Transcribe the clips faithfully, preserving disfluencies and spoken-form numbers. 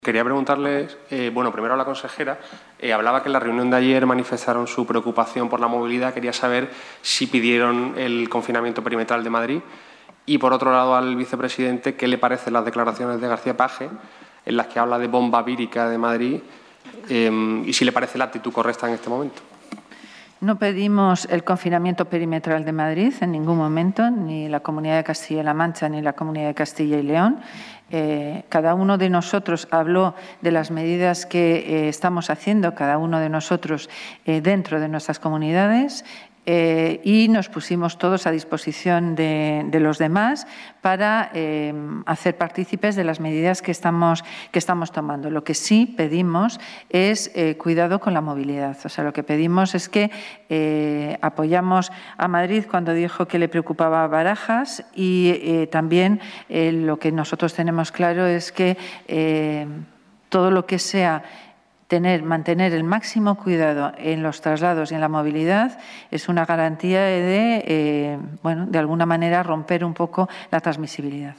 Quería preguntarle, eh, bueno, primero a la consejera, eh, hablaba que en la reunión de ayer manifestaron su preocupación por la movilidad. Quería saber si pidieron el confinamiento perimetral de Madrid y, por otro lado, al vicepresidente, qué le parecen las declaraciones de García Page, en las que habla de bomba vírica de Madrid, eh, y si le parece la actitud correcta en este momento. No pedimos el confinamiento perimetral de Madrid en ningún momento, ni la Comunidad de Castilla-La Mancha ni la Comunidad de Castilla y León. Eh, cada uno de nosotros habló de las medidas que eh, estamos haciendo, cada uno de nosotros eh, dentro de nuestras comunidades. Eh, y nos pusimos todos a disposición de, de los demás para eh, hacer partícipes de las medidas que estamos, que estamos tomando. Lo que sí pedimos es eh, cuidado con la movilidad. O sea, lo que pedimos es que eh, apoyamos a Madrid cuando dijo que le preocupaba Barajas y eh, también eh, lo que nosotros tenemos claro es que eh, todo lo que sea Tener, mantener el máximo cuidado en los traslados y en la movilidad es una garantía de, eh, bueno, de alguna manera romper un poco la transmisibilidad.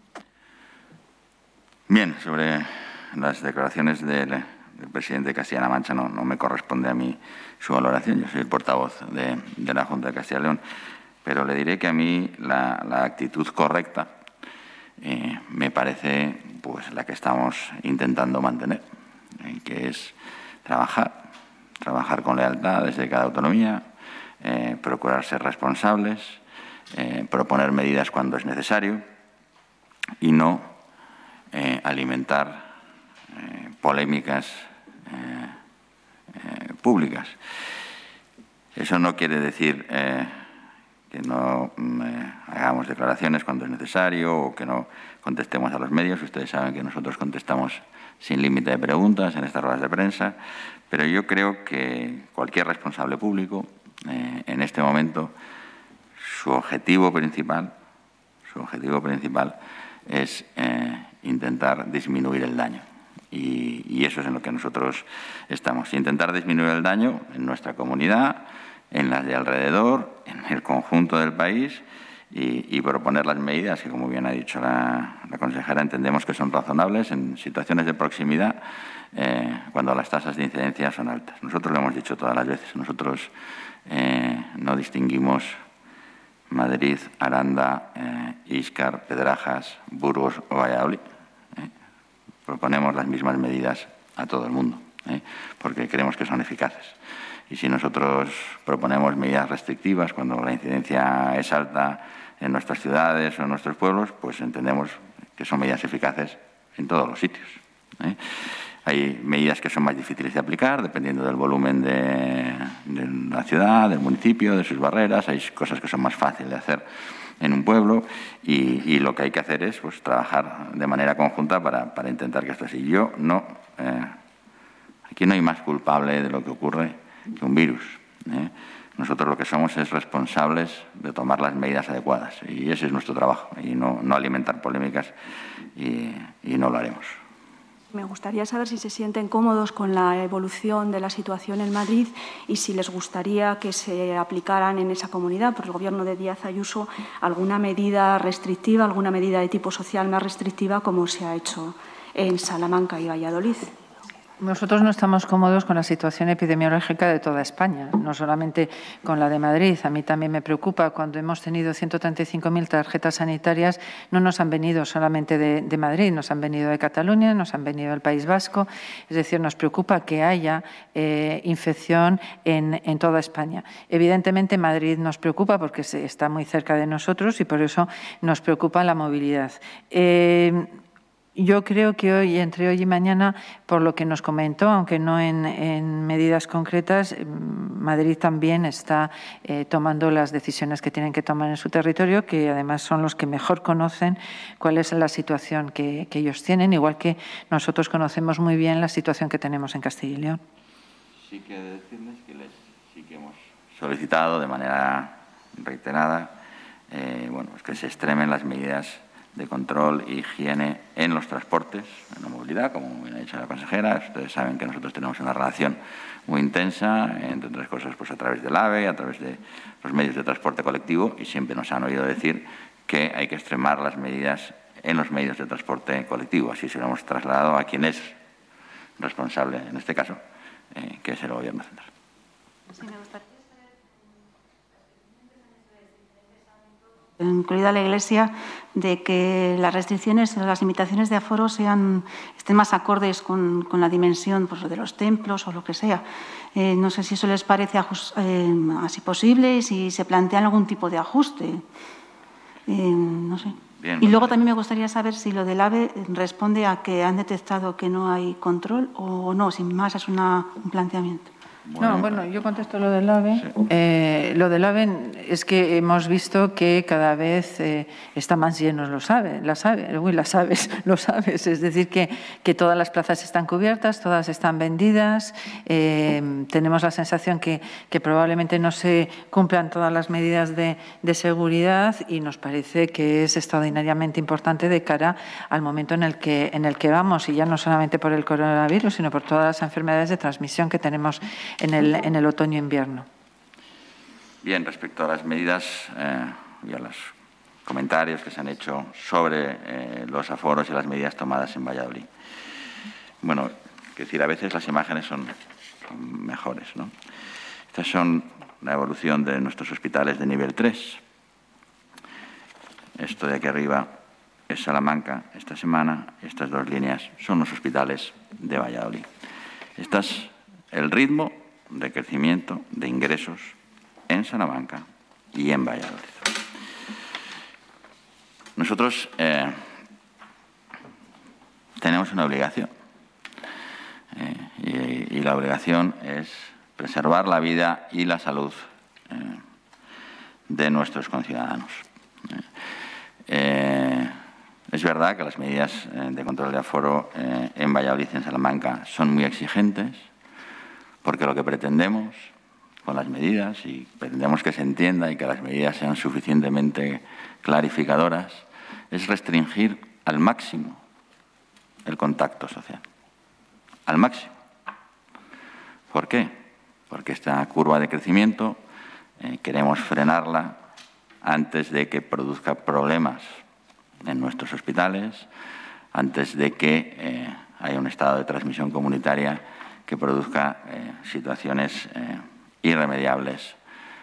Bien, sobre las declaraciones del, del presidente de Castilla-La Mancha no, no me corresponde a mí su valoración. Yo soy el portavoz de, de la Junta de Castilla y León, pero le diré que a mí la, la actitud correcta eh, me parece pues la que estamos intentando mantener, que es trabajar, trabajar con lealtad desde cada autonomía, eh, procurar ser responsables, eh, proponer medidas cuando es necesario y no eh, alimentar eh, polémicas eh, eh, públicas. Eso no quiere decir eh, que no eh, hagamos declaraciones cuando es necesario o que no contestemos a los medios. Ustedes saben que nosotros contestamos sin límite de preguntas en estas ruedas de prensa, pero yo creo que cualquier responsable público eh, en este momento su objetivo principal, su objetivo principal es eh, intentar disminuir el daño. Y, y eso es en lo que nosotros estamos. Intentar disminuir el daño en nuestra comunidad, en las de alrededor, en el conjunto del país y, y proponer las medidas que, como bien ha dicho la, la consejera, entendemos que son razonables en situaciones de proximidad eh, cuando las tasas de incidencia son altas. Nosotros lo hemos dicho todas las veces. Nosotros eh, no distinguimos Madrid, Aranda, eh, Íscar, Pedrajas, Burgos o Valladolid. Eh. Proponemos las mismas medidas a todo el mundo, eh, porque creemos que son eficaces. Y si nosotros proponemos medidas restrictivas cuando la incidencia es alta en nuestras ciudades o en nuestros pueblos, pues entendemos que son medidas eficaces en todos los sitios, ¿eh? Hay medidas que son más difíciles de aplicar dependiendo del volumen de, de la ciudad, del municipio, de sus barreras. Hay cosas que son más fáciles de hacer en un pueblo y, y lo que hay que hacer es pues, trabajar de manera conjunta para, para intentar que esto así. Yo no, eh, aquí no hay más culpable de lo que ocurre que un virus. ¿eh? Nosotros lo que somos es responsables de tomar las medidas adecuadas y ese es nuestro trabajo y no, no alimentar polémicas y, y no lo haremos. Me gustaría saber si se sienten cómodos con la evolución de la situación en Madrid y si les gustaría que se aplicaran en esa comunidad, por el Gobierno de Díaz Ayuso, alguna medida restrictiva, alguna medida de tipo social más restrictiva, como se ha hecho en Salamanca y Valladolid. Nosotros no estamos cómodos con la situación epidemiológica de toda España, no solamente con la de Madrid. A mí también me preocupa cuando hemos tenido ciento treinta y cinco mil tarjetas sanitarias, no nos han venido solamente de, de Madrid, nos han venido de Cataluña, nos han venido del País Vasco. Es decir, nos preocupa que haya eh, infección en, en toda España. Evidentemente, Madrid nos preocupa porque está muy cerca de nosotros y por eso nos preocupa la movilidad. Eh, Yo creo que hoy, entre hoy y mañana, por lo que nos comentó, aunque no en, en medidas concretas, Madrid también está eh, tomando las decisiones que tienen que tomar en su territorio, que además son los que mejor conocen cuál es la situación que, que ellos tienen, igual que nosotros conocemos muy bien la situación que tenemos en Castilla y León. Sí que decirles que les, sí que hemos solicitado de manera reiterada eh, bueno, pues que se extremen las medidas de control e higiene en los transportes, en la movilidad, como bien ha dicho la consejera. Ustedes saben que nosotros tenemos una relación muy intensa, entre otras cosas, pues a través del AVE, a través de los medios de transporte colectivo, y siempre nos han oído decir que hay que extremar las medidas en los medios de transporte colectivo. Así se lo hemos trasladado a quien es responsable, en este caso, eh, que es el Gobierno central. Sí, me gustaría. Incluida la Iglesia, de que las restricciones, las limitaciones de aforo sean, estén más acordes con, con la dimensión pues, de los templos o lo que sea. Eh, no sé si eso les parece eh, así posible y si se plantean algún tipo de ajuste. Eh, no sé. Bien, y luego bueno. también me gustaría saber si lo del AVE responde a que han detectado que no hay control o no, sin más es una, un planteamiento. No, bueno, yo contesto lo del AVE. Sí. Eh, lo del AVE es que hemos visto que cada vez eh, está más llenos los AVE, las AVE, uy, las aves, los aves. Es decir, que, que todas las plazas están cubiertas, todas están vendidas. Eh, tenemos la sensación que, que probablemente no se cumplan todas las medidas de, de seguridad y nos parece que es extraordinariamente importante de cara al momento en el que, en el que vamos, y ya no solamente por el coronavirus, sino por todas las enfermedades de transmisión que tenemos en el, en el otoño-invierno. Bien, respecto a las medidas eh, y a los comentarios que se han hecho sobre eh, los aforos y las medidas tomadas en Valladolid. Bueno, es decir, a veces las imágenes son, son mejores, ¿no? Estas son la evolución de nuestros hospitales de nivel tres. Esto de aquí arriba es Salamanca esta semana. Estas dos líneas son los hospitales de Valladolid. Este es el ritmo de crecimiento de ingresos en Salamanca y en Valladolid. Nosotros eh, tenemos una obligación eh, y, y la obligación es preservar la vida y la salud eh, de nuestros conciudadanos. Eh, eh, es verdad que las medidas eh, de control de aforo eh, en Valladolid y en Salamanca son muy exigentes, porque lo que pretendemos con las medidas, y pretendemos que se entienda y que las medidas sean suficientemente clarificadoras, es restringir al máximo el contacto social. Al máximo. ¿Por qué? Porque esta curva de crecimiento eh, queremos frenarla antes de que produzca problemas en nuestros hospitales, antes de que eh, haya un estado de transmisión comunitaria que produzca eh, situaciones eh, irremediables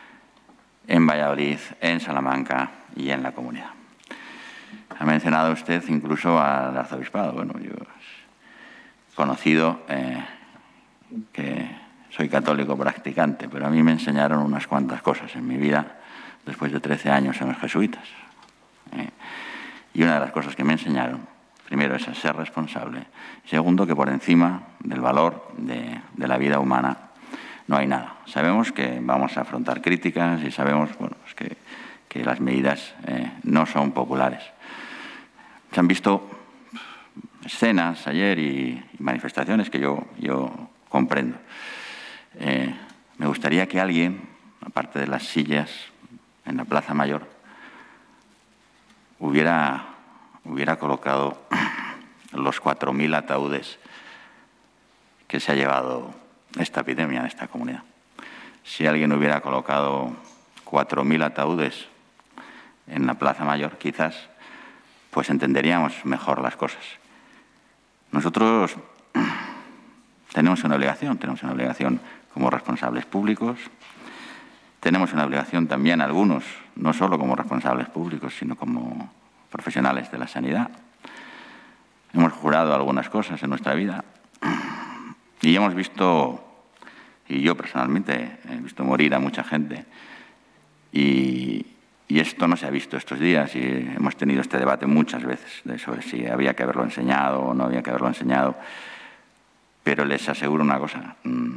en Valladolid, en Salamanca y en la comunidad. Ha mencionado usted incluso al arzobispado. Bueno, yo he conocido eh, que soy católico practicante, pero a mí me enseñaron unas cuantas cosas en mi vida después de trece años en los jesuitas. Eh, y una de las cosas que me enseñaron, primero, es a ser responsable. Segundo, que por encima del valor de, de la vida humana no hay nada. Sabemos que vamos a afrontar críticas y sabemos bueno, pues que, que las medidas eh, no son populares. Se han visto escenas ayer y, y manifestaciones que yo, yo comprendo. Eh, me gustaría que alguien, aparte de las sillas en la Plaza Mayor, hubiera... hubiera colocado los cuatro mil ataúdes que se ha llevado esta epidemia en esta comunidad. Si alguien hubiera colocado cuatro mil ataúdes en la Plaza Mayor, quizás, pues entenderíamos mejor las cosas. Nosotros tenemos una obligación, tenemos una obligación como responsables públicos, tenemos una obligación también algunos, no solo como responsables públicos, sino como profesionales de la sanidad. Hemos jurado algunas cosas en nuestra vida y hemos visto, y yo personalmente he visto morir a mucha gente, y, y esto no se ha visto estos días, y hemos tenido este debate muchas veces de sobre si había que haberlo enseñado o no había que haberlo enseñado, pero les aseguro una cosa,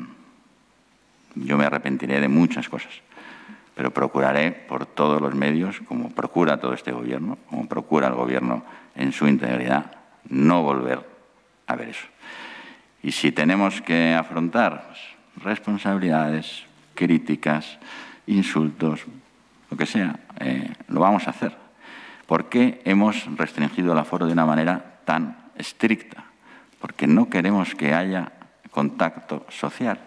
yo me arrepentiré de muchas cosas, pero procuraré por todos los medios, como procura todo este Gobierno, como procura el Gobierno en su integridad, no volver a ver eso. Y si tenemos que afrontar pues, responsabilidades, críticas, insultos, lo que sea, eh, lo vamos a hacer. ¿Por qué hemos restringido el aforo de una manera tan estricta? Porque no queremos que haya contacto social.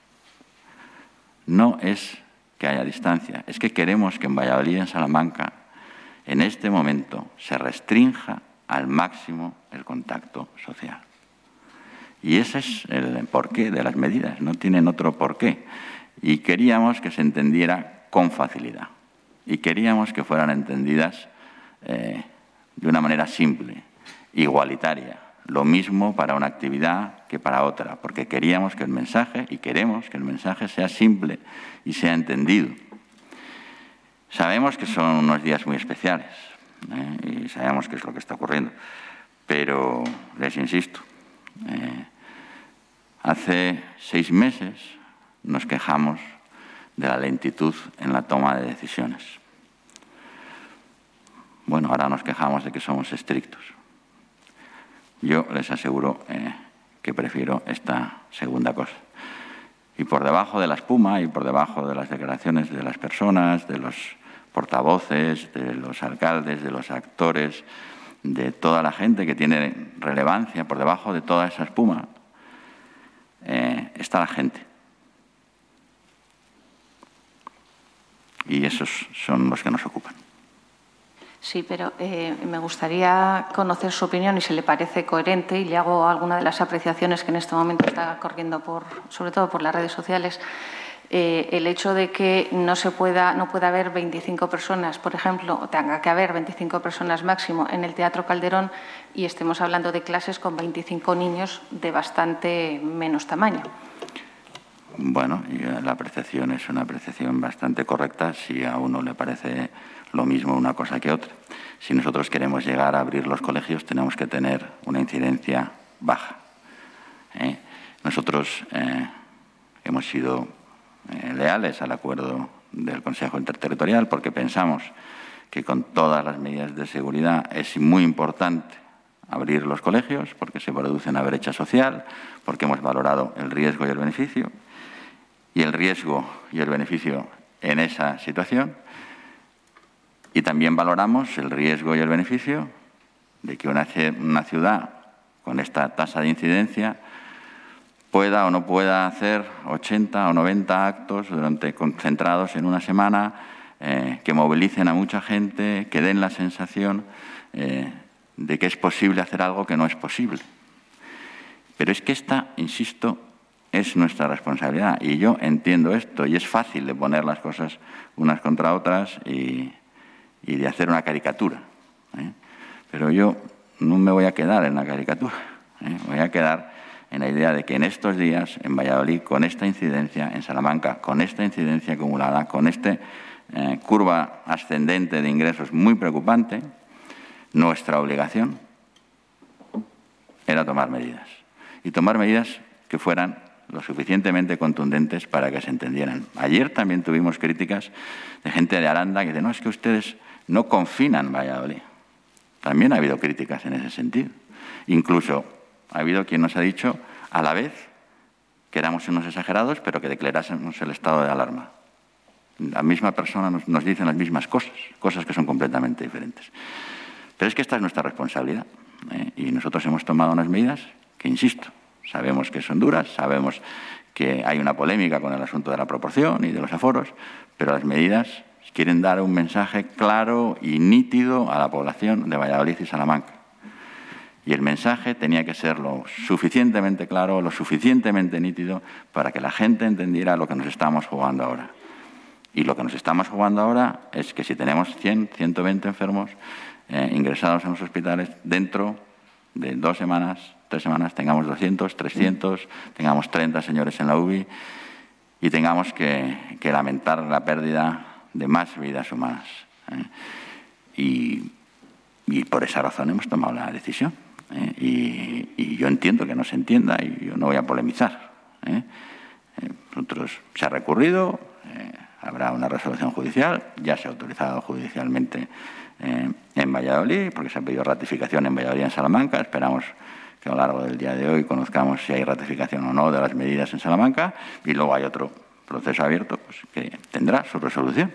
No es que haya distancia, es que queremos que en Valladolid y en Salamanca, en este momento, se restrinja al máximo el contacto social. Y ese es el porqué de las medidas, no tienen otro porqué. Y queríamos que se entendiera con facilidad. Y queríamos que fueran entendidas eh, de una manera simple, igualitaria. Lo mismo para una actividad que para otra, porque queríamos que el mensaje, y queremos que el mensaje sea simple y sea entendido. Sabemos que son unos días muy especiales, ¿eh? Y sabemos qué es lo que está ocurriendo, pero les insisto, eh, hace seis meses nos quejamos de la lentitud en la toma de decisiones. Bueno, ahora nos quejamos de que somos estrictos. Yo les aseguro eh, que prefiero esta segunda cosa. Y por debajo de la espuma y por debajo de las declaraciones de las personas, de los portavoces, de los alcaldes, de los actores, de toda la gente que tiene relevancia, por debajo de toda esa espuma, eh, está la gente. Y esos son los que nos ocupan. Sí, pero eh, me gustaría conocer su opinión y si le parece coherente, y le hago alguna de las apreciaciones que en este momento está corriendo, por, sobre todo por las redes sociales, eh, el hecho de que no se pueda, no pueda haber veinticinco personas, por ejemplo, o tenga que haber veinticinco personas máximo en el Teatro Calderón y estemos hablando de clases con veinticinco niños de bastante menos tamaño. Bueno, la apreciación es una apreciación bastante correcta si a uno le parece lo mismo una cosa que otra. Si nosotros queremos llegar a abrir los colegios, tenemos que tener una incidencia baja. ¿eh? Nosotros eh, hemos sido eh, leales al acuerdo del Consejo Interterritorial porque pensamos que con todas las medidas de seguridad es muy importante abrir los colegios porque se produce una brecha social, porque hemos valorado el riesgo y el beneficio. Y el riesgo y el beneficio en esa situación. Y también valoramos el riesgo y el beneficio de que una, una ciudad con esta tasa de incidencia pueda o no pueda hacer ochenta o noventa actos durante, concentrados en una semana, eh, que movilicen a mucha gente, que den la sensación eh, de que es posible hacer algo que no es posible. Pero es que esta, insisto, es nuestra responsabilidad y yo entiendo esto y es fácil de poner las cosas unas contra otras y, y de hacer una caricatura. ¿eh? Pero yo no me voy a quedar en la caricatura, ¿eh? voy a quedar en la idea de que en estos días en Valladolid, con esta incidencia, en Salamanca, con esta incidencia acumulada, con esta eh, curva ascendente de ingresos muy preocupante, nuestra obligación era tomar medidas y tomar medidas que fueran lo suficientemente contundentes para que se entendieran. Ayer también tuvimos críticas de gente de Aranda que dice, no, es que ustedes no confinan Valladolid. También ha habido críticas en ese sentido. Incluso ha habido quien nos ha dicho a la vez que éramos unos exagerados, pero que declarásemos el estado de alarma. La misma persona nos, nos dice las mismas cosas, cosas que son completamente diferentes. Pero es que esta es nuestra responsabilidad, ¿eh? Y nosotros hemos tomado unas medidas que, insisto, sabemos que son duras, sabemos que hay una polémica con el asunto de la proporción y de los aforos, pero las medidas quieren dar un mensaje claro y nítido a la población de Valladolid y Salamanca. Y el mensaje tenía que ser lo suficientemente claro, lo suficientemente nítido para que la gente entendiera lo que nos estamos jugando ahora. Y lo que nos estamos jugando ahora es que si tenemos cien, ciento veinte enfermos eh, ingresados en los hospitales, dentro de dos semanas, tres semanas, tengamos doscientos, trescientos, tengamos treinta señores en la U B I y tengamos que, que lamentar la pérdida de más vidas humanas. ¿eh? Y, y por esa razón hemos tomado la decisión. ¿eh? Y, y yo entiendo que no se entienda y yo no voy a polemizar. ¿eh? Eh, nosotros se ha recurrido, eh, habrá una resolución judicial, ya se ha autorizado judicialmente eh, en Valladolid, porque se ha pedido ratificación en Valladolid y en Salamanca. Esperamos que a lo largo del día de hoy conozcamos si hay ratificación o no de las medidas en Salamanca y luego hay otro proceso abierto pues, que tendrá su resolución.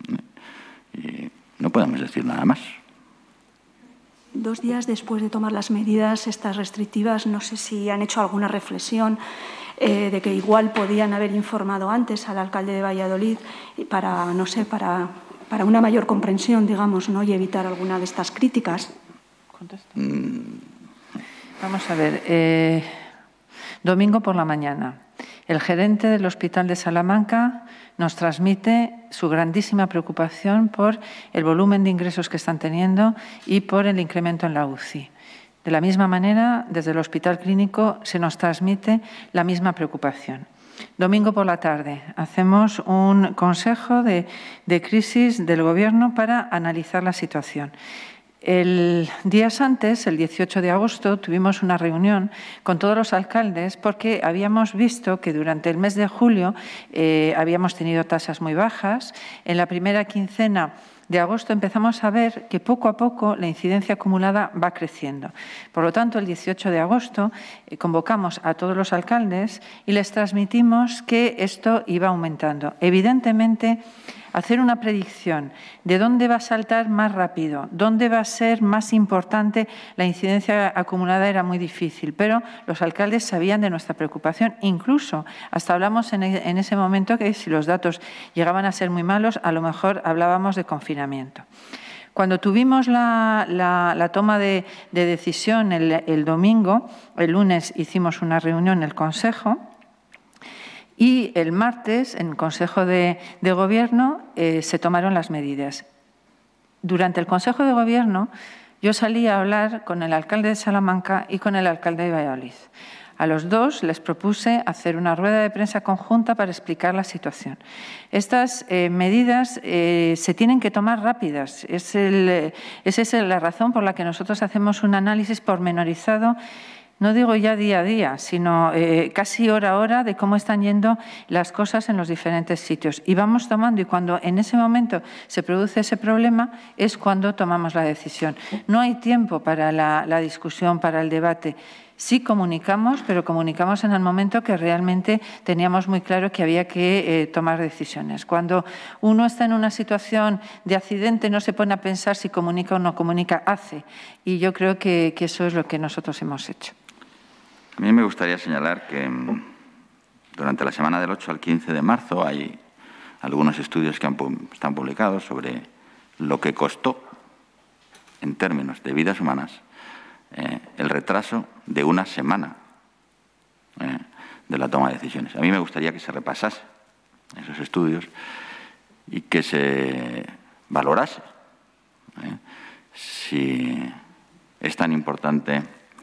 Y no podemos decir nada más. Dos días después de tomar las medidas estas restrictivas, no sé si han hecho alguna reflexión eh, de que igual podían haber informado antes al alcalde de Valladolid para, no sé, para, para una mayor comprensión, digamos, ¿no? Y evitar alguna de estas críticas. Mm. Vamos a ver. Eh, domingo por la mañana, el gerente del Hospital de Salamanca nos transmite su grandísima preocupación por el volumen de ingresos que están teniendo y por el incremento en la U C I. De la misma manera, desde el Hospital Clínico se nos transmite la misma preocupación. Domingo por la tarde hacemos un consejo de, de crisis del Gobierno para analizar la situación. El días antes, el dieciocho de agosto, tuvimos una reunión con todos los alcaldes porque habíamos visto que durante el mes de julio eh, habíamos tenido tasas muy bajas. En la primera quincena de agosto empezamos a ver que poco a poco la incidencia acumulada va creciendo. Por lo tanto, el dieciocho de agosto eh, convocamos a todos los alcaldes y les transmitimos que esto iba aumentando. Evidentemente, hacer una predicción de dónde va a saltar más rápido, dónde va a ser más importante la incidencia acumulada era muy difícil, pero los alcaldes sabían de nuestra preocupación. Incluso hasta hablamos en, en ese momento que si los datos llegaban a ser muy malos, a lo mejor hablábamos de confinamiento. Cuando tuvimos la, la, la toma de, de decisión el, el domingo, el lunes hicimos una reunión en el Consejo. Y el martes, en el Consejo de, de Gobierno, eh, se tomaron las medidas. Durante el Consejo de Gobierno, yo salí a hablar con el alcalde de Salamanca y con el alcalde de Valladolid. A los dos les propuse hacer una rueda de prensa conjunta para explicar la situación. Estas eh, medidas eh, se tienen que tomar rápidas. Es el, esa es la razón por la que nosotros hacemos un análisis pormenorizado. No digo ya día a día, sino eh, casi hora a hora de cómo están yendo las cosas en los diferentes sitios. Y vamos tomando, y cuando en ese momento se produce ese problema, es cuando tomamos la decisión. No hay tiempo para la, la discusión, para el debate. Sí comunicamos, pero comunicamos en el momento que realmente teníamos muy claro que había que eh, tomar decisiones. Cuando uno está en una situación de accidente, no se pone a pensar si comunica o no comunica, hace. Y yo creo que, que eso es lo que nosotros hemos hecho. A mí me gustaría señalar que durante la semana del ocho al quince de marzo hay algunos estudios que han, están publicados sobre lo que costó, en términos de vidas humanas, eh, el retraso de una semana eh, de la toma de decisiones. A mí me gustaría que se repasase esos estudios y que se valorase eh, si es tan importante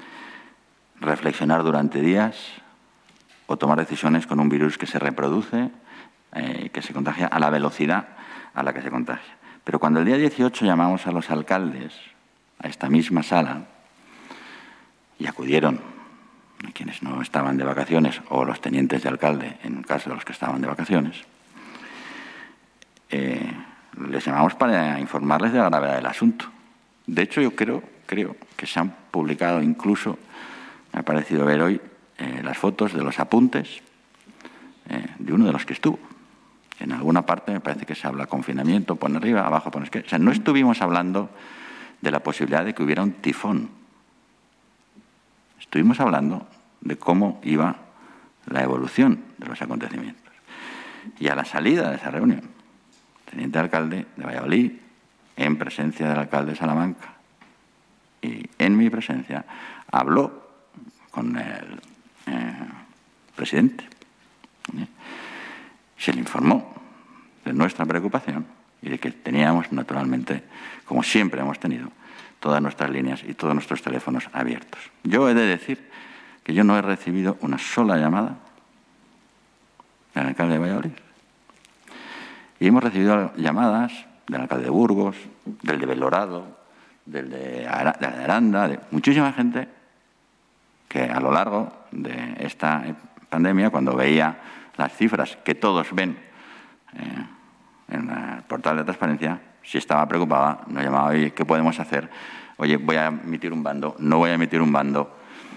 reflexionar durante días o tomar decisiones con un virus que se reproduce, eh, que se contagia a la velocidad a la que se contagia. Pero cuando el día dieciocho llamamos a los alcaldes a esta misma sala y acudieron quienes no estaban de vacaciones o los tenientes de alcalde, en el caso de los que estaban de vacaciones, eh, les llamamos para informarles de la gravedad del asunto. De hecho, yo creo, creo que se han publicado incluso, me ha parecido ver hoy, eh, las fotos de los apuntes eh, de uno de los que estuvo. En alguna parte me parece que se habla confinamiento, pone arriba, abajo, pone izquierda. O sea, no estuvimos hablando de la posibilidad de que hubiera un tifón. Estuvimos hablando de cómo iba la evolución de los acontecimientos. Y a la salida de esa reunión, el teniente alcalde de Valladolid, en presencia del alcalde de Salamanca y en mi presencia, habló con el eh, presidente. ¿eh? Se le informó de nuestra preocupación y de que teníamos, naturalmente, como siempre hemos tenido, todas nuestras líneas y todos nuestros teléfonos abiertos. Yo he de decir que yo no he recibido una sola llamada del alcalde de Valladolid. Y hemos recibido llamadas del alcalde de Burgos, del de Belorado, del de Aranda, de muchísima gente que a lo largo de esta pandemia, cuando veía las cifras que todos ven eh, en el portal de transparencia, si estaba preocupada, nos llamaba, oye, ¿qué podemos hacer? Oye, voy a emitir un bando, no voy a emitir un bando.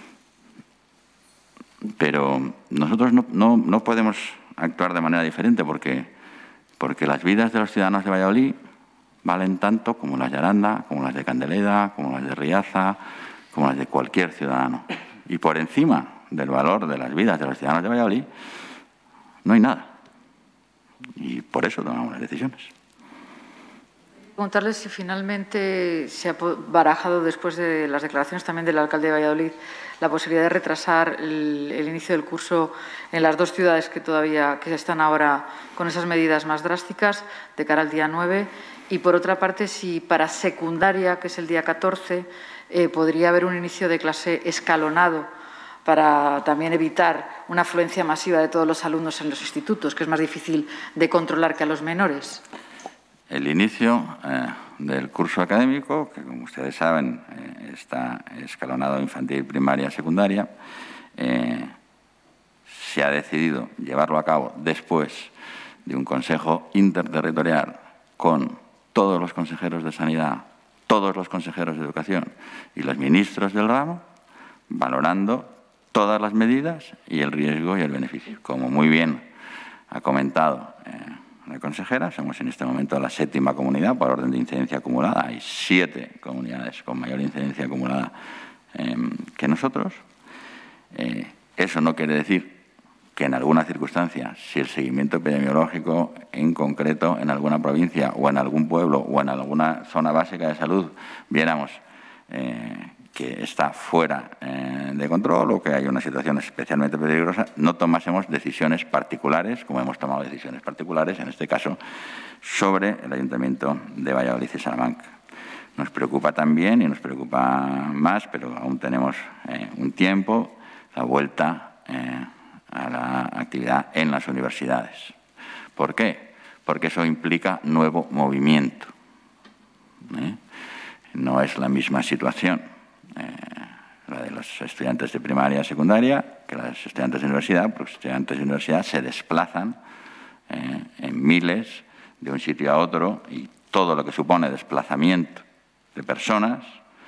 Pero nosotros no, no, no podemos actuar de manera diferente porque, porque las vidas de los ciudadanos de Valladolid valen tanto como las de Aranda, como las de Candeleda, como las de Riaza, como las de cualquier ciudadano. Y por encima del valor de las vidas de los ciudadanos de Valladolid no hay nada. Y por eso tomamos las decisiones. Preguntarle si finalmente se ha barajado, después de las declaraciones también del alcalde de Valladolid, la posibilidad de retrasar el, el inicio del curso en las dos ciudades que todavía que están ahora con esas medidas más drásticas de cara al día nueve. Y, por otra parte, si para secundaria, que es el día catorce, eh, podría haber un inicio de clase escalonado para también evitar una afluencia masiva de todos los alumnos en los institutos, que es más difícil de controlar que a los menores. El inicio eh, del curso académico, que como ustedes saben eh, está escalonado infantil, primaria, secundaria, eh, se ha decidido llevarlo a cabo después de un consejo interterritorial con todos los consejeros de Sanidad, todos los consejeros de Educación y los ministros del ramo, valorando todas las medidas y el riesgo y el beneficio. Como muy bien ha comentado eh, la consejera, somos en este momento la séptima comunidad por orden de incidencia acumulada. Hay siete comunidades con mayor incidencia acumulada eh, que nosotros. Eh, eso no quiere decir que en alguna circunstancia, si el seguimiento epidemiológico en concreto en alguna provincia o en algún pueblo o en alguna zona básica de salud viéramos eh, que está fuera eh, de control o que hay una situación especialmente peligrosa, no tomásemos decisiones particulares, como hemos tomado decisiones particulares, en este caso, sobre el Ayuntamiento de Valladolid y Salamanca. Nos preocupa también, y nos preocupa más, pero aún tenemos eh, un tiempo, la vuelta eh, a la actividad en las universidades. ¿Por qué? Porque eso implica nuevo movimiento. ¿eh? No es la misma situación Eh, la de los estudiantes de primaria y secundaria que las estudiantes de universidad, porque los estudiantes de universidad se desplazan eh, en miles de un sitio a otro y todo lo que supone desplazamiento de personas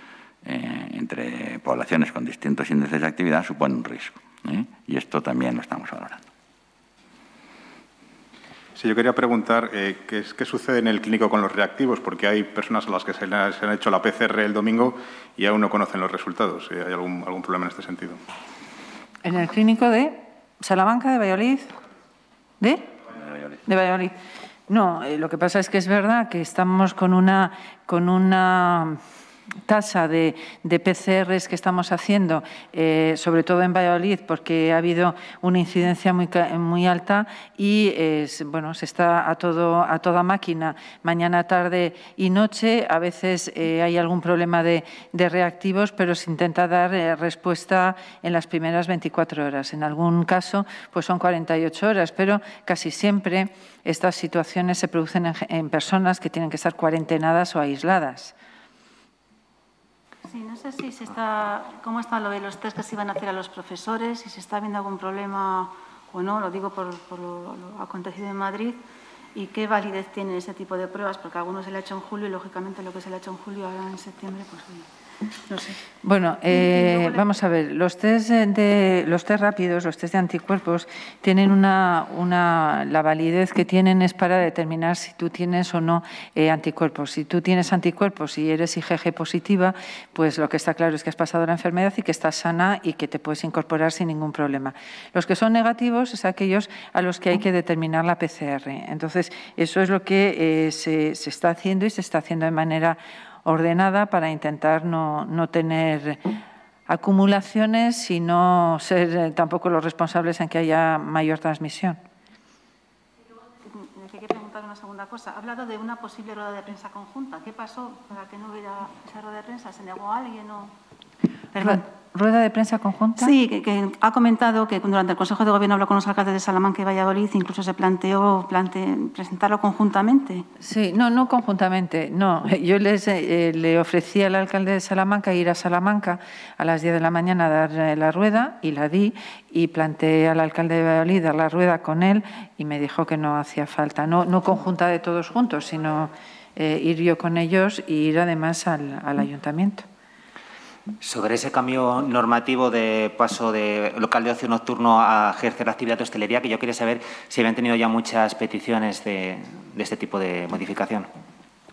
eh, entre poblaciones con distintos índices de actividad supone un riesgo. ¿eh? Y esto también lo estamos valorando. Sí, yo quería preguntar eh, ¿qué, qué sucede en el clínico con los reactivos, porque hay personas a las que se, le, se han hecho la P C R el domingo y aún no conocen los resultados. ¿Hay algún, algún problema en este sentido? En el clínico de Salamanca, de Valladolid, ¿de? De Valladolid. De Valladolid. No, eh, lo que pasa es que es verdad que estamos con una, con una tasa de, de P C Rs que estamos haciendo, eh, sobre todo en Valladolid, porque ha habido una incidencia muy, muy alta y eh, bueno, se está a, todo, a toda máquina, mañana, tarde y noche. A veces eh, hay algún problema de, de reactivos, pero se intenta dar eh, respuesta en las primeras veinticuatro horas. En algún caso, pues son cuarenta y ocho horas, pero casi siempre estas situaciones se producen en, en personas que tienen que estar cuarentenadas o aisladas. Sí, no sé si se está, cómo está lo de los test que se iban a hacer a los profesores, si se está viendo algún problema o no, lo digo por, por lo, lo acontecido en Madrid, y qué validez tiene ese tipo de pruebas, porque a algunos se le ha hecho en julio y, lógicamente, lo que se le ha hecho en julio ahora en septiembre, pues no sé. Bueno, eh, vamos a ver, los test, de, los test rápidos, los test de anticuerpos, tienen una, una, la validez que tienen es para determinar si tú tienes o no eh, anticuerpos. Si tú tienes anticuerpos y eres I G G positiva, pues lo que está claro es que has pasado la enfermedad y que estás sana y que te puedes incorporar sin ningún problema. Los que son negativos es aquellos a los que hay que determinar la P C R. Entonces, eso es lo que eh, se, se está haciendo y se está haciendo de manera ordenada para intentar no, no tener acumulaciones y no ser tampoco los responsables en que haya mayor transmisión. Me quería preguntar una segunda cosa. Ha hablado de una posible rueda de prensa conjunta. ¿Qué pasó para que no hubiera esa rueda de prensa? ¿Se negó a alguien o...? Perdón. ¿Rueda de prensa conjunta? Sí, que, que ha comentado que durante el Consejo de Gobierno habló con los alcaldes de Salamanca y Valladolid, incluso se planteó plante, presentarlo conjuntamente. Sí, no, no conjuntamente, no. Yo les, eh, le ofrecí al alcalde de Salamanca ir a Salamanca a las diez de la mañana a dar eh, la rueda y la di, y planteé al alcalde de Valladolid dar la rueda con él y me dijo que no hacía falta, no, no conjunta de todos juntos, sino eh, ir yo con ellos y ir además al, al ayuntamiento. Sobre ese cambio normativo de paso de local de ocio nocturno a ejercer actividad de hostelería, que yo quería saber si habían tenido ya muchas peticiones de, de este tipo de modificación.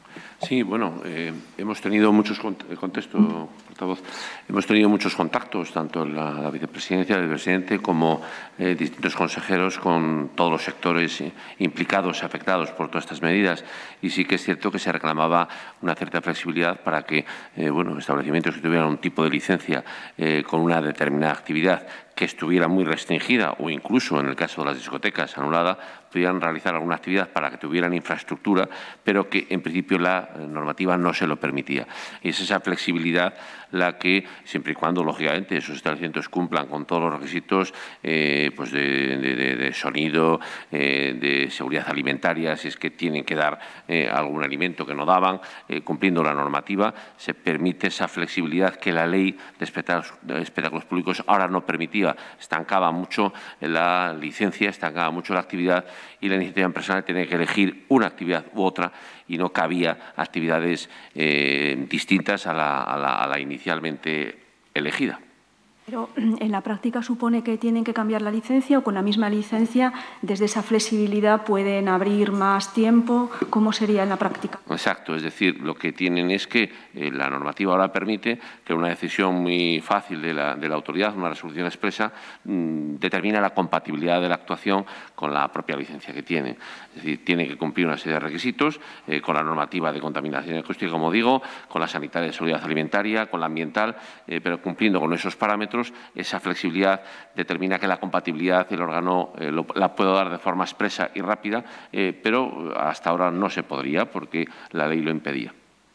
Sí, bueno, eh, hemos tenido muchos contextos, portavoz, hemos tenido muchos contactos, tanto la, la vicepresidencia, el presidente, como eh, distintos consejeros con todos los sectores eh, implicados y afectados por todas estas medidas. Y sí que es cierto que se reclamaba una cierta flexibilidad para que, eh, bueno, establecimientos que tuvieran un tipo de licencia eh, con una determinada actividad que estuviera muy restringida o incluso, en el caso de las discotecas, anulada, pudieran realizar alguna actividad para que tuvieran infraestructura, pero que en principio la normativa no se lo permitía. Y es esa flexibilidad la que, siempre y cuando, lógicamente, esos establecimientos cumplan con todos los requisitos eh, pues de, de, de sonido, eh, de seguridad alimentaria, si es que tienen que dar eh, algún alimento que no daban, eh, cumpliendo la normativa, se permite esa flexibilidad que la ley de espectáculos, de espectáculos públicos ahora no permitía. Estancaba mucho la licencia, estancaba mucho la actividad y la iniciativa empresarial tenía que elegir una actividad u otra y no cabía actividades eh, distintas a la, a, la, a la inicialmente elegida. Pero en la práctica supone que tienen que cambiar la licencia o con la misma licencia desde esa flexibilidad pueden abrir más tiempo. ¿Cómo sería en la práctica? Exacto, es decir, lo que tienen es que eh, la normativa ahora permite que una decisión muy fácil de la, de la autoridad, una resolución expresa, mmm, determina la compatibilidad de la actuación con la propia licencia que tienen. Es decir, tiene que cumplir una serie de requisitos eh, con la normativa de contaminación acústica, como digo, con la sanitaria de seguridad alimentaria, con la ambiental, eh, pero cumpliendo con esos parámetros. Esa flexibilidad determina que la compatibilidad el órgano eh, lo, la puede dar de forma expresa y rápida, eh, pero hasta ahora no se podría porque la ley lo impedía.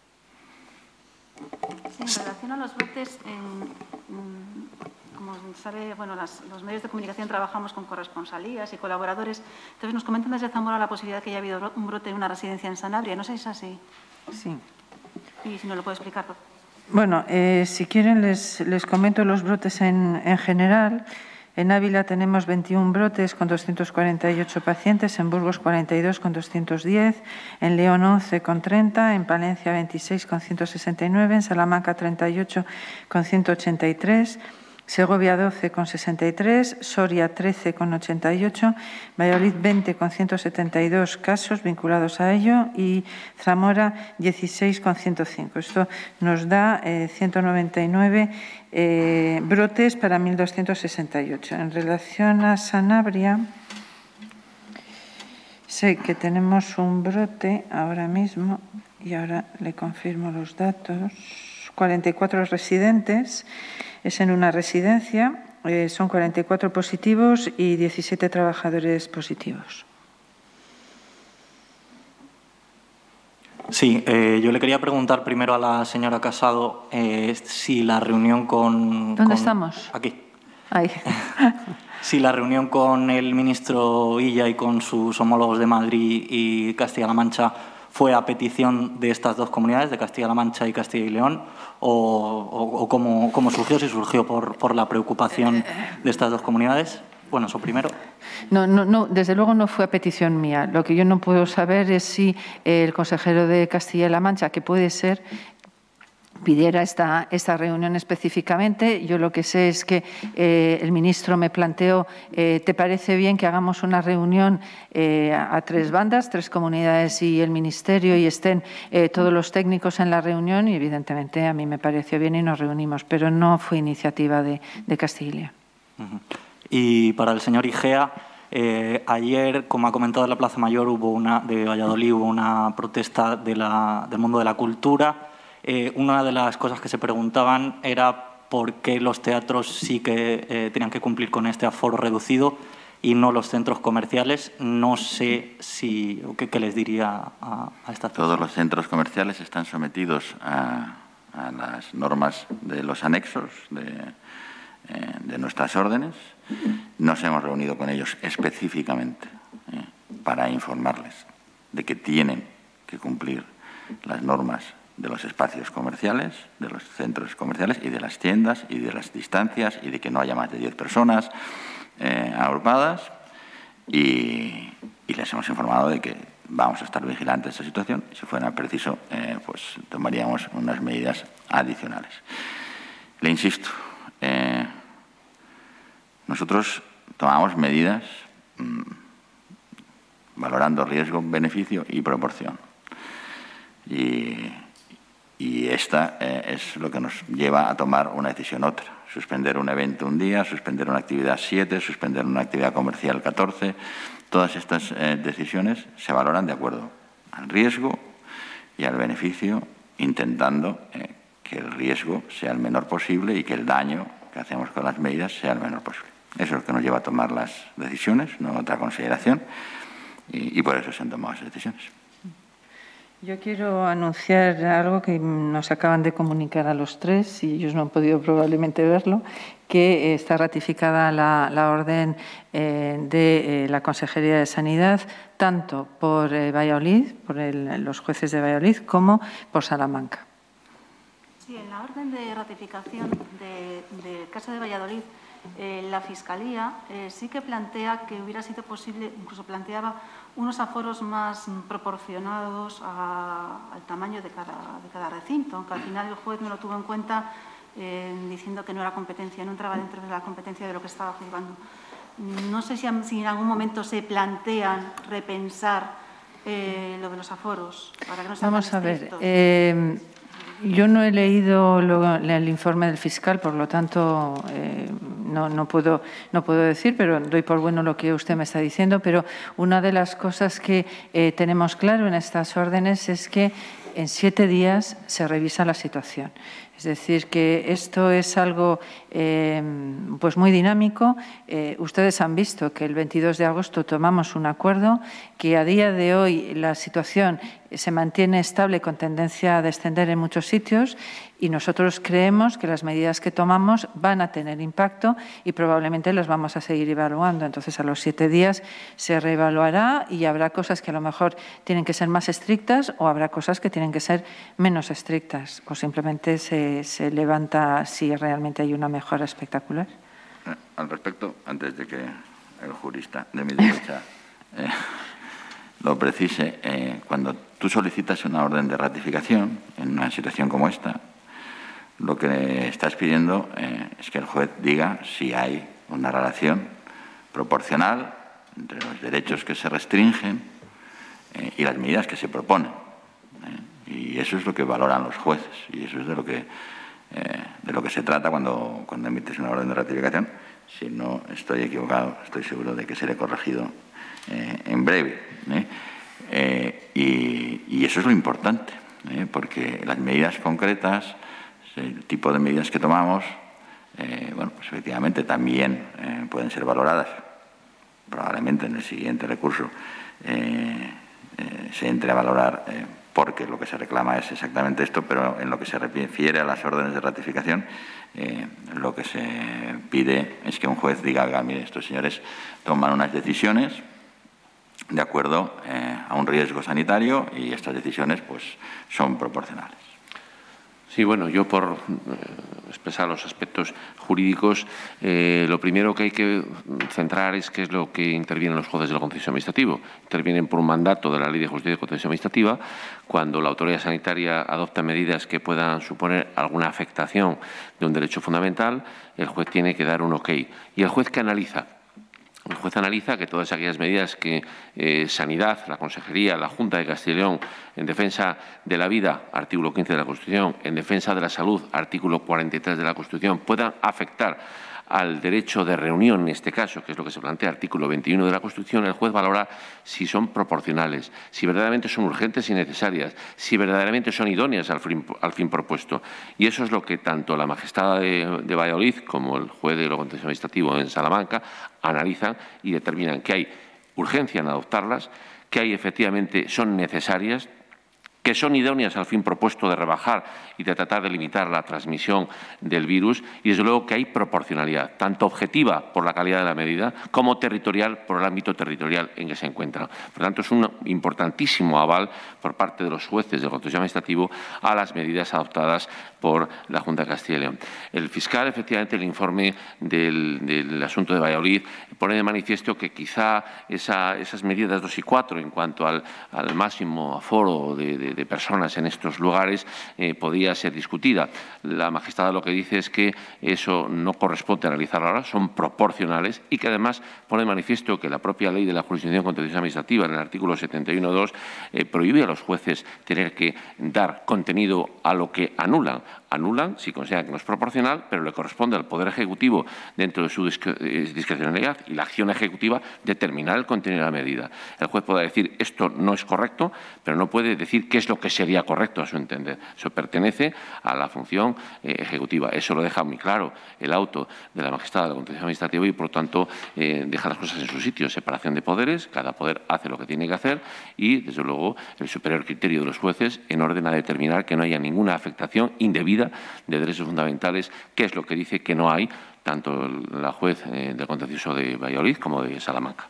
Sí, en relación a los brotes, en, como sabe, bueno, las, los medios de comunicación trabajamos con corresponsalías y colaboradores. Entonces nos comentan desde Zamora la posibilidad de que haya habido un brote en una residencia en Sanabria. No sé si es así. Sí. Y si no lo puede explicar. Bueno, eh, si quieren les, les comento los brotes en, en general. En Ávila tenemos veintiún brotes con doscientos cuarenta y ocho pacientes, en Burgos cuarenta y dos con doscientos diez, en León once con treinta, en Palencia veintiséis con ciento sesenta y nueve, en Salamanca treinta y ocho con ciento ochenta y tres, Segovia doce con sesenta y tres, Soria trece con ochenta y ocho, Valladolid veinte con ciento setenta y dos casos vinculados a ello y Zamora dieciséis con ciento cinco. Esto nos da eh, ciento noventa y nueve eh, brotes para mil doscientos sesenta y ocho. En relación a Sanabria, sé que tenemos un brote ahora mismo y ahora le confirmo los datos. cuarenta y cuatro residentes. Es en una residencia, eh, son cuarenta y cuatro positivos y diecisiete trabajadores positivos. Sí, eh, yo le quería preguntar primero a la señora Casado eh, si la reunión con... ¿Dónde con, estamos? Aquí. Ahí. Si la reunión con el ministro Illa y con sus homólogos de Madrid y Castilla-La Mancha fue a petición de estas dos comunidades, de Castilla-La Mancha y Castilla y León, o, o, o cómo, cómo surgió, si surgió por, por la preocupación de estas dos comunidades. Bueno, eso primero. No, no, no, desde luego no fue a petición mía. Lo que yo no puedo saber es si el consejero de Castilla-La Mancha, que puede ser, pidiera esta, esta reunión específicamente. Yo lo que sé es que eh, el ministro me planteó, eh, ¿te parece bien que hagamos una reunión eh, a, a tres bandas, tres comunidades y el ministerio, y estén eh, todos los técnicos en la reunión? Y evidentemente a mí me pareció bien y nos reunimos, pero no fue iniciativa de, de Castilla y León. Uh-huh. Y para el señor Igea, eh, ayer, como ha comentado en la Plaza Mayor, hubo una, de Valladolid, hubo una protesta de la, del mundo de la cultura. Eh, una de las cosas que se preguntaban era por qué los teatros sí que eh, tenían que cumplir con este aforo reducido y no los centros comerciales. No sé si qué, qué les diría a, a esta Todos persona. Los centros comerciales están sometidos a, a las normas de los anexos de, eh, de nuestras órdenes. Nos hemos reunido con ellos específicamente eh, para informarles de que tienen que cumplir las normas de los espacios comerciales, de los centros comerciales y de las tiendas y de las distancias y de que no haya más de diez personas eh, agrupadas y, y les hemos informado de que vamos a estar vigilantes de esta situación y si fuera preciso eh, pues tomaríamos unas medidas adicionales. Le insisto, eh, nosotros tomamos medidas mmm, valorando riesgo, beneficio y proporción. Y, y esta eh, es lo que nos lleva a tomar una decisión otra. Suspender un evento un día, suspender una actividad siete, suspender una actividad comercial catorce. Todas estas eh, decisiones se valoran de acuerdo al riesgo y al beneficio, intentando eh, que el riesgo sea el menor posible y que el daño que hacemos con las medidas sea el menor posible. Eso es lo que nos lleva a tomar las decisiones, no otra consideración, y, y por eso se han tomado esas decisiones. Yo quiero anunciar algo que nos acaban de comunicar a los tres, y ellos no han podido probablemente verlo, que está ratificada la, la orden eh, de eh, la Consejería de Sanidad, tanto por eh, Valladolid, por el, los jueces de Valladolid, como por Salamanca. Sí, en la orden de ratificación del de caso de Valladolid, eh, la Fiscalía eh, sí que plantea que hubiera sido posible, incluso planteaba unos aforos más proporcionados a, al tamaño de cada, de cada recinto, aunque al final el juez no lo tuvo en cuenta eh, diciendo que no era competencia, no entraba dentro de la competencia de lo que estaba juzgando. No sé si, si en algún momento se plantean repensar eh, lo de los aforos, para que no sean Vamos tan a ver. estrictos. Eh, Yo no he leído lo, el informe del fiscal, por lo tanto eh, no, no, puedo, no puedo decir, pero doy por bueno lo que usted me está diciendo. Pero una de las cosas que eh, tenemos claro en estas órdenes es que en siete días se revisa la situación. Es decir, que esto es algo eh, pues muy dinámico. Eh, ustedes han visto que el veintidós de agosto tomamos un acuerdo, que a día de hoy la situación se mantiene estable con tendencia a descender en muchos sitios, y nosotros creemos que las medidas que tomamos van a tener impacto y probablemente las vamos a seguir evaluando. Entonces, a los siete días se reevaluará y habrá cosas que a lo mejor tienen que ser más estrictas o habrá cosas que tienen que ser menos estrictas, o simplemente se, se levanta si realmente hay una mejora espectacular. Eh, al respecto, antes de que el jurista de mi derecha eh, lo precise, eh, cuando tú solicitas una orden de ratificación en una situación como esta, lo que estás pidiendo eh, es que el juez diga si hay una relación proporcional entre los derechos que se restringen eh, y las medidas que se proponen. Eh, y eso es lo que valoran los jueces, y eso es de lo que, eh, de lo que se trata cuando, cuando emites una orden de ratificación. Si no estoy equivocado, estoy seguro de que seré corregido eh, en breve. ¿eh? Eh, y, y eso es lo importante, ¿eh? porque las medidas concretas, el tipo de medidas que tomamos, eh, bueno, pues efectivamente también eh, pueden ser valoradas. Probablemente en el siguiente recurso eh, eh, se entre a valorar eh, porque lo que se reclama es exactamente esto, pero en lo que se refiere a las órdenes de ratificación, eh, lo que se pide es que un juez diga, oiga, mire, estos señores toman unas decisiones de acuerdo eh, a un riesgo sanitario y estas decisiones pues son proporcionales. Sí, bueno, yo por eh, expresar los aspectos jurídicos, eh, lo primero que hay que centrar es qué es lo que intervienen los jueces del contencioso administrativo. Intervienen por un mandato de la Ley de Justicia y Contencioso Administrativa cuando la autoridad sanitaria adopta medidas que puedan suponer alguna afectación de un derecho fundamental. El juez tiene que dar un ok. ¿Y el juez qué analiza? El juez analiza que todas aquellas medidas que eh, Sanidad, la Consejería, la Junta de Castilla y León, en defensa de la vida, artículo quince de la Constitución, en defensa de la salud, artículo cuarenta y tres de la Constitución, puedan afectar al derecho de reunión, en este caso, que es lo que se plantea, artículo veintiuno de la Constitución, el juez valora si son proporcionales, si verdaderamente son urgentes y necesarias, si verdaderamente son idóneas al fin, al fin propuesto. Y eso es lo que tanto la Majestad de, de Valladolid como el juez de lo contencioso administrativo en Salamanca analizan y determinan que hay urgencia en adoptarlas, que hay efectivamente son necesarias, que son idóneas al fin propuesto de rebajar y de tratar de limitar la transmisión del virus, y desde luego que hay proporcionalidad, tanto objetiva por la calidad de la medida como territorial por el ámbito territorial en que se encuentra. Por tanto, es un importantísimo aval por parte de los jueces del contencioso administrativo a las medidas adoptadas por la Junta de Castilla y León. El fiscal, efectivamente, el informe del, del asunto de Valladolid pone de manifiesto que quizá esa, esas medidas dos y cuatro en cuanto al, al máximo aforo de, de de personas en estos lugares eh, podía ser discutida. La magistrada lo que dice es que eso no corresponde a realizar ahora, son proporcionales y que además pone de manifiesto que la propia ley de la jurisdicción contenciosa administrativa en el artículo setenta y uno punto dos eh, prohíbe a los jueces tener que dar contenido a lo que anulan. Anulan si consideran que no es proporcional, pero le corresponde al Poder Ejecutivo, dentro de su discrecionalidad y la acción ejecutiva, determinar el contenido de la medida. El juez podrá decir esto no es correcto, pero no puede decir qué es lo que sería correcto a su entender. Eso pertenece a la función eh, ejecutiva. Eso lo deja muy claro el auto de la magistrada de la contencioso administrativo y, por lo tanto, eh, deja las cosas en su sitio. Separación de poderes, cada poder hace lo que tiene que hacer y, desde luego, el superior criterio de los jueces en orden a determinar que no haya ninguna afectación indebida de derechos fundamentales, que es lo que dice que no hay tanto la juez eh, del contencioso de Valladolid como de Salamanca.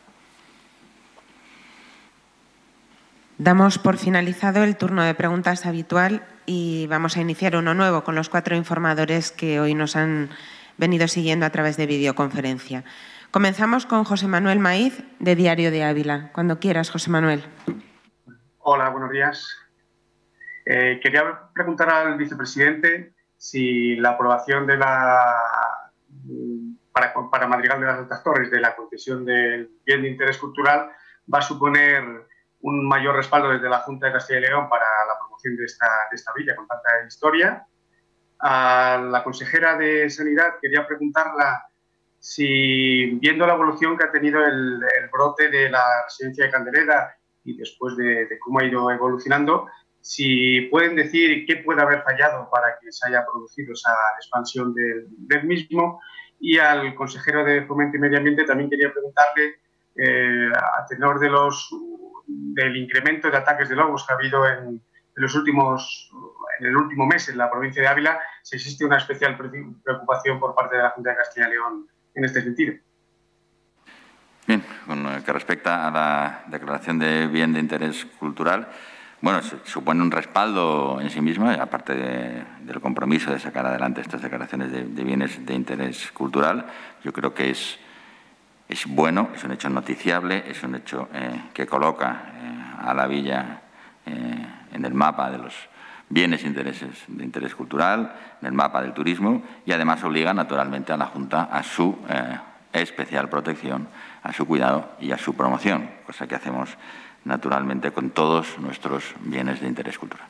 Damos por finalizado el turno de preguntas habitual y vamos a iniciar uno nuevo con los cuatro informadores que hoy nos han venido siguiendo a través de videoconferencia. Comenzamos con José Manuel Maíz, de Diario de Ávila. Cuando quieras, José Manuel. Hola, buenos días. Eh, quería preguntar al vicepresidente si la aprobación de la para, para Madrigal de las Altas Torres de la concesión del bien de interés cultural va a suponer un mayor respaldo desde la Junta de Castilla y León para la promoción de esta, de esta villa con tanta historia. A la consejera de Sanidad quería preguntarla si, viendo la evolución que ha tenido el, el brote de la residencia de Candeleda y después de, de cómo ha ido evolucionando, si pueden decir qué puede haber fallado para que se haya producido esa expansión del, del mismo. Y al consejero de Fomento y Medio Ambiente también quería preguntarle, eh, a tenor de los, del incremento de ataques de lobos que ha habido en, en, los últimos, en el último mes en la provincia de Ávila, si existe una especial preocupación por parte de la Junta de Castilla y León en este sentido. Bien, con lo que respecta a la declaración de bien de interés cultural, bueno, supone un respaldo en sí mismo, aparte de, del compromiso de sacar adelante estas declaraciones de, de bienes de interés cultural. Yo creo que es, es bueno, es un hecho noticiable, es un hecho eh, que coloca eh, a la villa eh, en el mapa de los bienes intereses de interés cultural, en el mapa del turismo, y además obliga naturalmente a la Junta a su eh, especial protección, a su cuidado y a su promoción, cosa que hacemos naturalmente con todos nuestros bienes de interés cultural.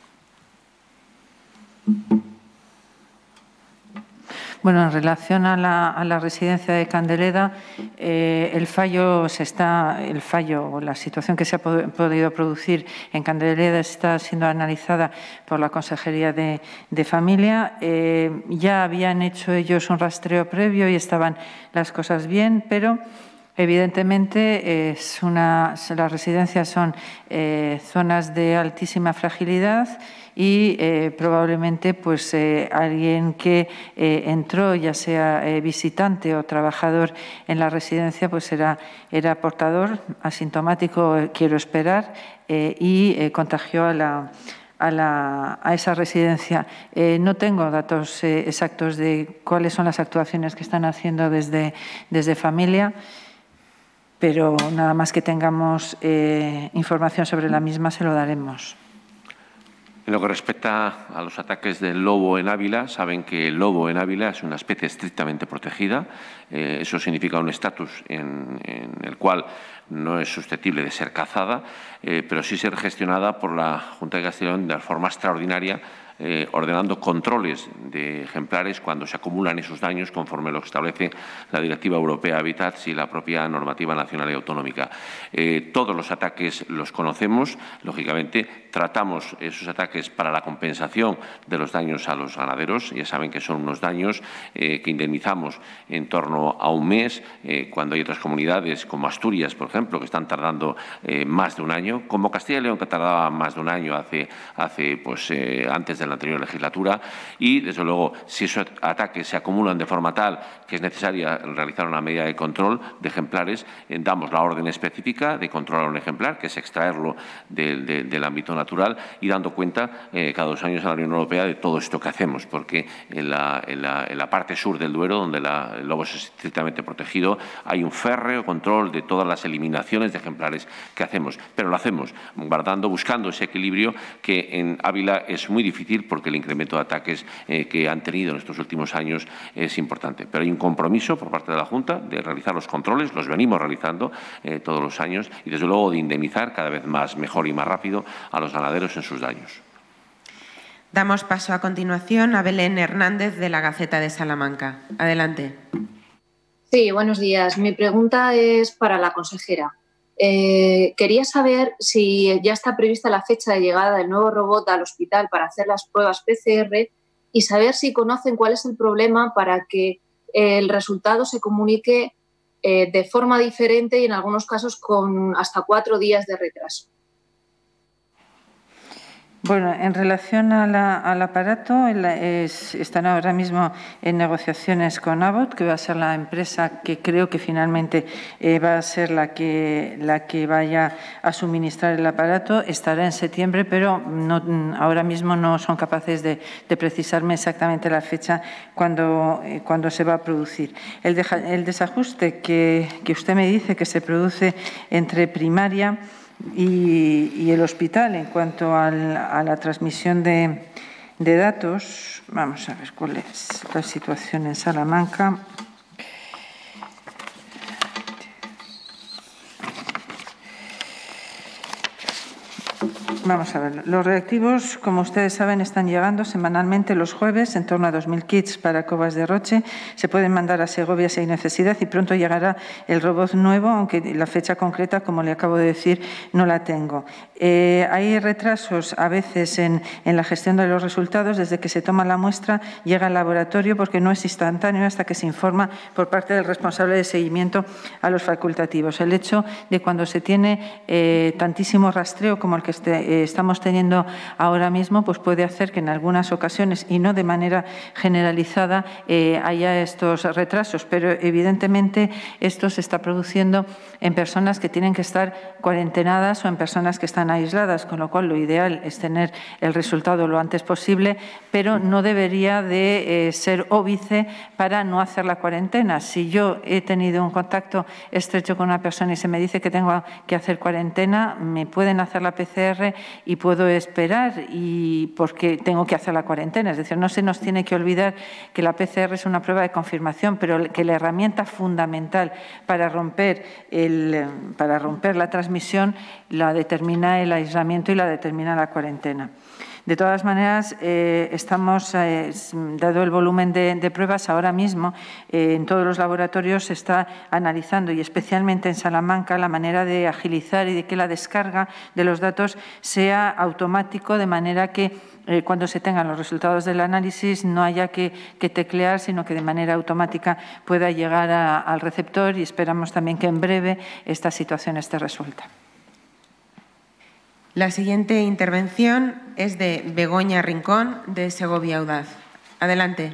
Bueno, en relación a la, a la residencia de Candeleda, eh, el fallo se está, el fallo o la situación que se ha podido producir en Candeleda está siendo analizada por la Consejería de, de Familia. Eh, ya habían hecho ellos un rastreo previo y estaban las cosas bien, pero evidentemente, es una, las residencias son eh, zonas de altísima fragilidad y eh, probablemente pues, eh, alguien que eh, entró, ya sea eh, visitante o trabajador en la residencia, pues era, era portador, asintomático, eh, quiero esperar, eh, y eh, contagió a la A, la, a esa residencia. Eh, no tengo datos eh, exactos de cuáles son las actuaciones que están haciendo desde, desde Familia, pero nada más que tengamos eh, información sobre la misma se lo daremos. En lo que respecta a los ataques del lobo en Ávila, saben que el lobo en Ávila es una especie estrictamente protegida. Eh, eso significa un estatus en, en el cual no es susceptible de ser cazada, eh, pero sí ser gestionada por la Junta de Castilla y León de forma extraordinaria, eh, ordenando controles de ejemplares cuando se acumulan esos daños conforme lo que establece la Directiva Europea Habitats y la propia normativa nacional y autonómica. Eh, todos los ataques los conocemos, lógicamente tratamos esos ataques para la compensación de los daños a los ganaderos. Ya saben que son unos daños eh, que indemnizamos en torno a un mes, eh, cuando hay otras comunidades como Asturias, por ejemplo, que están tardando eh, más de un año, como Castilla y León, que tardaba más de un año hace, hace pues, eh, antes de la la anterior legislatura y, desde luego, si esos ataques se acumulan de forma tal que es necesaria realizar una medida de control de ejemplares, eh, damos la orden específica de controlar un ejemplar, que es extraerlo de, de, del ámbito natural y dando cuenta eh, cada dos años a la Unión Europea de todo esto que hacemos, porque en la, en la, en la parte sur del Duero, donde la, el lobo es estrictamente protegido, hay un férreo control de todas las eliminaciones de ejemplares que hacemos, pero lo hacemos guardando, buscando ese equilibrio que en Ávila es muy difícil porque el incremento de ataques eh, que han tenido en estos últimos años es importante. Pero hay un compromiso por parte de la Junta de realizar los controles, los venimos realizando eh, todos los años y, desde luego, de indemnizar cada vez más, mejor y más rápido a los ganaderos en sus daños. Damos paso a continuación a Belén Hernández de la Gaceta de Salamanca. Adelante. Sí, buenos días. Mi pregunta es para la consejera. Eh, quería saber si ya está prevista la fecha de llegada del nuevo robot al hospital para hacer las pruebas P C R y saber si conocen cuál es el problema para que el resultado se comunique eh, de forma diferente y en algunos casos con hasta cuatro días de retraso. Bueno, en relación a la, al aparato, es, están ahora mismo en negociaciones con Abbott, que va a ser la empresa que creo que finalmente eh, va a ser la que, la que vaya a suministrar el aparato. Estará en septiembre, pero no, ahora mismo no son capaces de, de precisarme exactamente la fecha cuando, eh, cuando se va a producir. El, deja, el desajuste que, que usted me dice que se produce entre primaria Y, y el hospital en cuanto al, a la transmisión de, de datos, vamos a ver cuál es la situación en Salamanca. Vamos a ver, los reactivos, como ustedes saben, están llegando semanalmente los jueves, en torno a dos mil kits para Cobas de Roche. Se pueden mandar a Segovia si hay necesidad y pronto llegará el robot nuevo, aunque la fecha concreta, como le acabo de decir, no la tengo. Eh, hay retrasos a veces en, en la gestión de los resultados. Desde que se toma la muestra, llega al laboratorio porque no es instantáneo hasta que se informa por parte del responsable de seguimiento a los facultativos. El hecho de cuando se tiene eh, tantísimo rastreo como el que este, eh, estamos teniendo ahora mismo, pues puede hacer que en algunas ocasiones, y no de manera generalizada, eh, haya estos retrasos. Pero evidentemente esto se está produciendo en personas que tienen que estar cuarentenadas o en personas que están aisladas, con lo cual lo ideal es tener el resultado lo antes posible, pero no debería de eh, ser óbice para no hacer la cuarentena. Si yo he tenido un contacto estrecho con una persona y se me dice que tengo que hacer cuarentena, me pueden hacer la P C R y puedo esperar y porque tengo que hacer la cuarentena. Es decir, no se nos tiene que olvidar que la P C R es una prueba de confirmación, pero que la herramienta fundamental para romper, el, para romper la transmisión la determina el aislamiento y la determina la cuarentena. De todas maneras, eh, estamos, eh, dado el volumen de, de pruebas, ahora mismo eh, en todos los laboratorios se está analizando, y especialmente en Salamanca, la manera de agilizar y de que la descarga de los datos sea automático, de manera que eh, cuando se tengan los resultados del análisis no haya que, que teclear, sino que de manera automática pueda llegar a, al receptor, y esperamos también que en breve esta situación esté resuelta. La siguiente intervención es de Begoña Rincón, de Segovia Audaz. Adelante.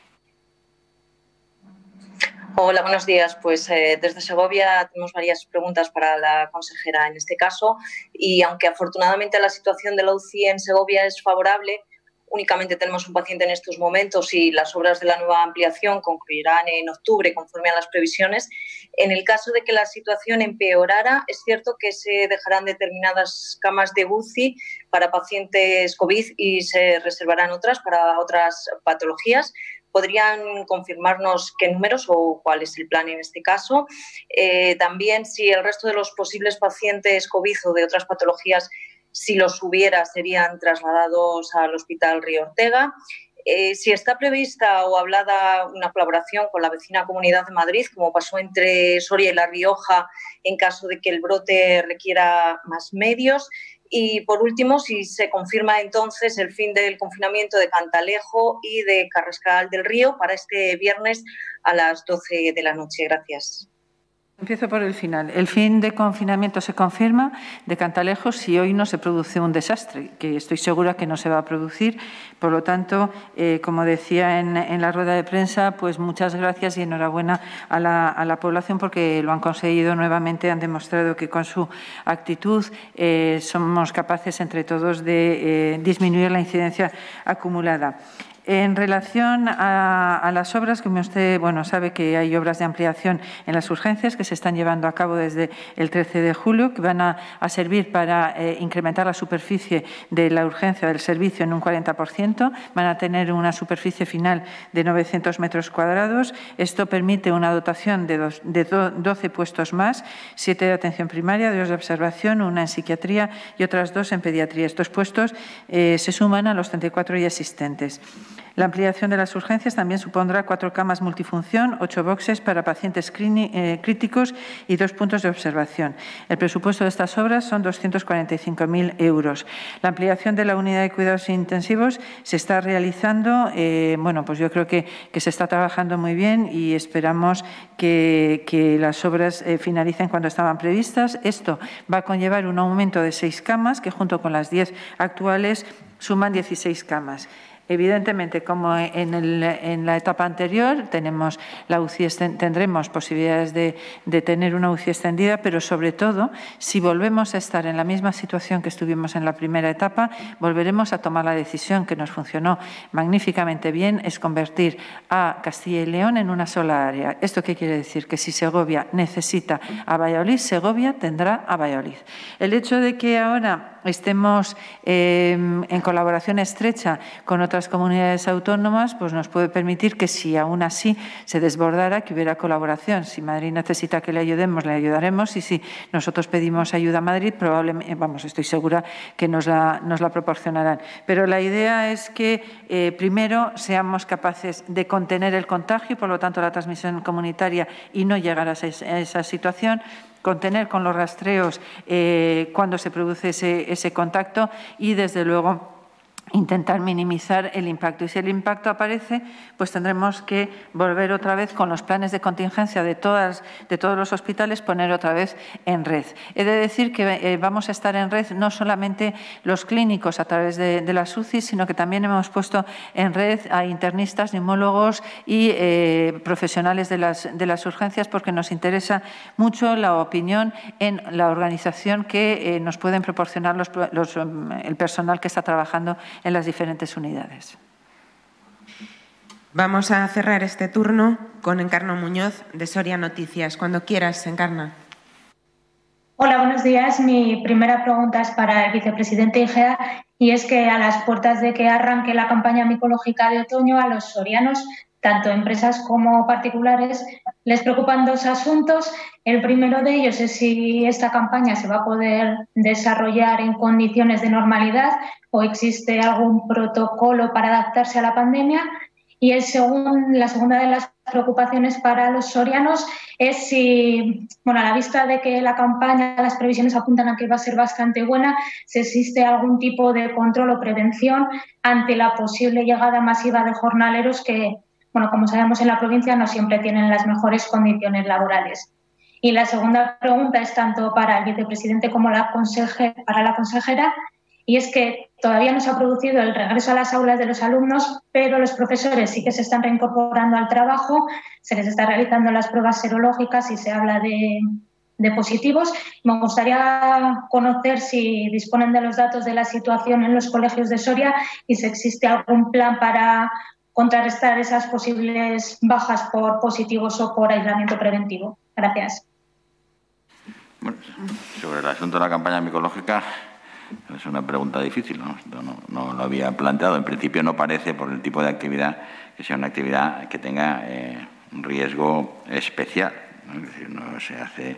Hola, buenos días. Pues eh, desde Segovia tenemos varias preguntas para la consejera en este caso, y aunque afortunadamente la situación de la U C I en Segovia es favorable, únicamente tenemos un paciente en estos momentos y las obras de la nueva ampliación concluirán en octubre conforme a las previsiones. En el caso de que la situación empeorara, es cierto que se dejarán determinadas camas de U C I para pacientes COVID y se reservarán otras para otras patologías. ¿Podrían confirmarnos qué números o cuál es el plan en este caso? Eh, también, si el resto de los posibles pacientes COVID o de otras patologías, si los hubiera, serían trasladados al Hospital Río Ortega. Eh, si está prevista o hablada una colaboración con la vecina Comunidad de Madrid, como pasó entre Soria y La Rioja, en caso de que el brote requiera más medios. Y, por último, si se confirma entonces el fin del confinamiento de Cantalejo y de Carrascal del Río para este viernes a las doce de la noche. Gracias. Empiezo por el final. El fin de confinamiento se confirma de Cantalejos si hoy no se produce un desastre, que estoy segura que no se va a producir. Por lo tanto, eh, como decía en, en la rueda de prensa, pues muchas gracias y enhorabuena a la, a la población porque lo han conseguido nuevamente, han demostrado que con su actitud eh, somos capaces entre todos de eh, disminuir la incidencia acumulada. En relación a, a las obras, como usted bueno, sabe que hay obras de ampliación en las urgencias que se están llevando a cabo desde el trece de julio, que van a, a servir para eh, incrementar la superficie de la urgencia del servicio en un cuarenta por ciento. Van a tener una superficie final de novecientos metros cuadrados. Esto permite una dotación de, dos, de do, doce puestos más, siete de atención primaria, dos de observación, una en psiquiatría y otras dos en pediatría. Estos puestos eh, se suman a los treinta y cuatro ya existentes. La ampliación de las urgencias también supondrá cuatro camas multifunción, ocho boxes para pacientes eh, críticos y dos puntos de observación. El presupuesto de estas obras son doscientos cuarenta y cinco mil euros. La ampliación de la unidad de cuidados intensivos se está realizando. Eh, bueno, pues yo creo que, que se está trabajando muy bien y esperamos que, que las obras eh, finalicen cuando estaban previstas. Esto va a conllevar un aumento de seis camas, que junto con las diez actuales suman dieciséis camas. Evidentemente, como en, el, en la etapa anterior, tenemos la U C I, tendremos posibilidades de, de tener una U C I extendida, pero sobre todo, si volvemos a estar en la misma situación que estuvimos en la primera etapa, volveremos a tomar la decisión que nos funcionó magníficamente bien, es convertir a Castilla y León en una sola área. ¿Esto qué quiere decir? Que si Segovia necesita a Valladolid, Segovia tendrá a Valladolid. El hecho de que ahora estemos eh, en colaboración estrecha con otras comunidades autónomas, pues nos puede permitir que si aún así se desbordara, que hubiera colaboración. Si Madrid necesita que le ayudemos, le ayudaremos, y si nosotros pedimos ayuda a Madrid, probablemente, vamos, estoy segura que nos la, nos la proporcionarán. Pero la idea es que eh, primero seamos capaces de contener el contagio y, por lo tanto, la transmisión comunitaria y no llegar a esa, a esa situación, contener con los rastreos eh, cuando se produce ese, ese contacto y, desde luego, intentar minimizar el impacto. Y si el impacto aparece, pues tendremos que volver otra vez con los planes de contingencia de, todas, de todos los hospitales, poner otra vez en red. He de decir que eh, vamos a estar en red no solamente los clínicos a través de, de las U C I, sino que también hemos puesto en red a internistas, neumólogos y eh, profesionales de las, de las urgencias, porque nos interesa mucho la opinión en la organización que eh, nos pueden proporcionar los, los, el personal que está trabajando en las diferentes unidades. Vamos a cerrar este turno con Encarna Muñoz, de Soria Noticias. Cuando quieras, Encarna. Hola, buenos días. Mi primera pregunta es para el vicepresidente Igea, y es que a las puertas de que arranque la campaña micológica de otoño, a los sorianos, tanto empresas como particulares, les preocupan dos asuntos. El primero de ellos es si esta campaña se va a poder desarrollar en condiciones de normalidad o existe algún protocolo para adaptarse a la pandemia. Y el segundo, la segunda de las preocupaciones para los sorianos es si, bueno, a la vista de que la campaña, las previsiones apuntan a que va a ser bastante buena, si existe algún tipo de control o prevención ante la posible llegada masiva de jornaleros que, bueno, como sabemos, en la provincia no siempre tienen las mejores condiciones laborales. Y la segunda pregunta es tanto para el vicepresidente como la consejera, para la consejera, y es que todavía no se ha producido el regreso a las aulas de los alumnos, pero los profesores sí que se están reincorporando al trabajo, se les está realizando las pruebas serológicas y se habla de, de positivos. Me gustaría conocer si disponen de los datos de la situación en los colegios de Soria y si existe algún plan para contrarrestar esas posibles bajas por positivos o por aislamiento preventivo. Gracias. Bueno, sobre el asunto de la campaña micológica, es una pregunta difícil, ¿no? No, no lo había planteado. En principio no parece, por el tipo de actividad, que sea una actividad que tenga eh, un riesgo especial, ¿no? Es decir, no se hace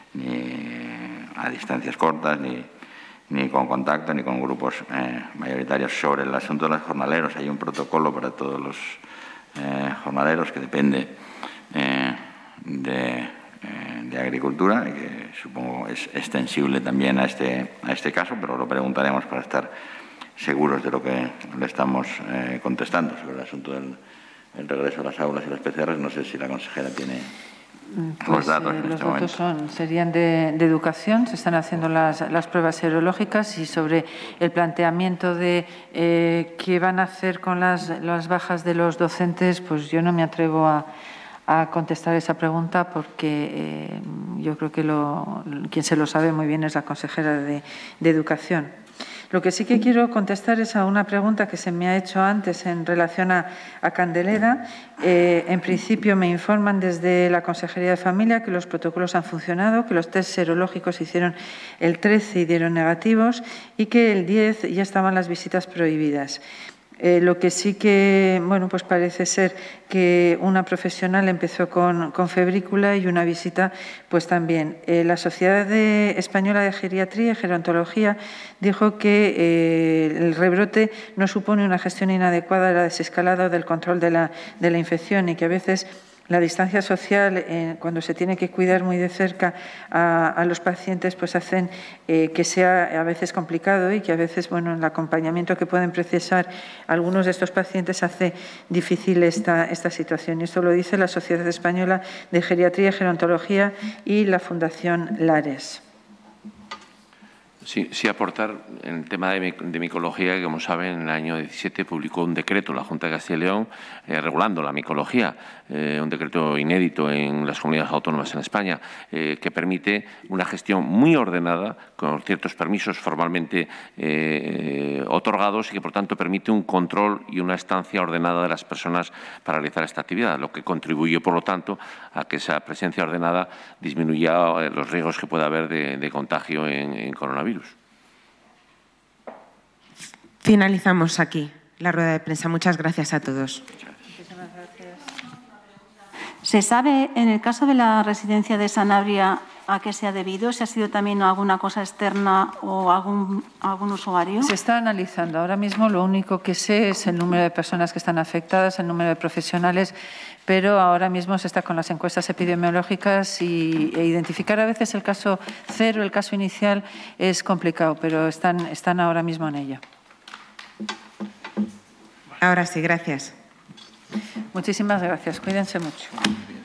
ni a distancias cortas, ni, ni con contacto, ni con grupos eh, mayoritarios. Sobre el asunto de los jornaleros, hay un protocolo para todos los eh, jornaleros que depende eh, de... de agricultura, y que supongo es extensible también a este, a este caso, pero lo preguntaremos para estar seguros de lo que le estamos eh, contestando. Sobre el asunto del el regreso a las aulas y las P C R, no sé si la consejera tiene Pues, los datos eh, en los este datos momento. son, serían de, de educación, se están haciendo las, las pruebas serológicas y sobre el planteamiento de eh, qué van a hacer con las, las bajas de los docentes, pues yo no me atrevo a, a contestar esa pregunta porque eh, yo creo que lo, quien se lo sabe muy bien es la consejera de, de Educación. Lo que sí que quiero contestar es a una pregunta que se me ha hecho antes en relación a, a Candelera. Eh, en principio me informan desde la Consejería de Familia que los protocolos han funcionado, que los test serológicos se hicieron el trece y dieron negativos y que el diez ya estaban las visitas prohibidas. Eh, lo que sí que, bueno, pues parece ser que una profesional empezó con, con febrícula y una visita, pues también. Eh, la Sociedad de, Española de Geriatría y Gerontología dijo que eh, el rebrote no supone una gestión inadecuada de la desescalada o del control de la, de la infección y que a veces la distancia social, eh, cuando se tiene que cuidar muy de cerca a, a los pacientes, pues hacen eh, que sea a veces complicado y que a veces, bueno, el acompañamiento que pueden precisar algunos de estos pacientes hace difícil esta, esta situación. Y esto lo dice la Sociedad Española de Geriatría y Gerontología y la Fundación Lares. Sí, sí, aportar en el tema de, de micología, que como saben, en el año diecisiete publicó un decreto la Junta de Castilla y León eh, regulando la micología, eh, un decreto inédito en las comunidades autónomas en España, eh, que permite una gestión muy ordenada, con ciertos permisos formalmente eh, otorgados y que, por tanto, permite un control y una estancia ordenada de las personas para realizar esta actividad, lo que contribuye, por lo tanto, a que esa presencia ordenada disminuya los riesgos que pueda haber de, de contagio en, en coronavirus. Finalizamos aquí la rueda de prensa. Muchas gracias a todos. ¿Se sabe, en el caso de la residencia de Sanabria, a qué se ha debido? ¿Si ha sido también alguna cosa externa o algún, algún usuario? Se está analizando. Ahora mismo lo único que sé es el número de personas que están afectadas, el número de profesionales, pero ahora mismo se está con las encuestas epidemiológicas y e identificar a veces el caso cero, el caso inicial, es complicado, pero están, están ahora mismo en ello. Ahora sí, gracias. Muchísimas gracias. Cuídense mucho.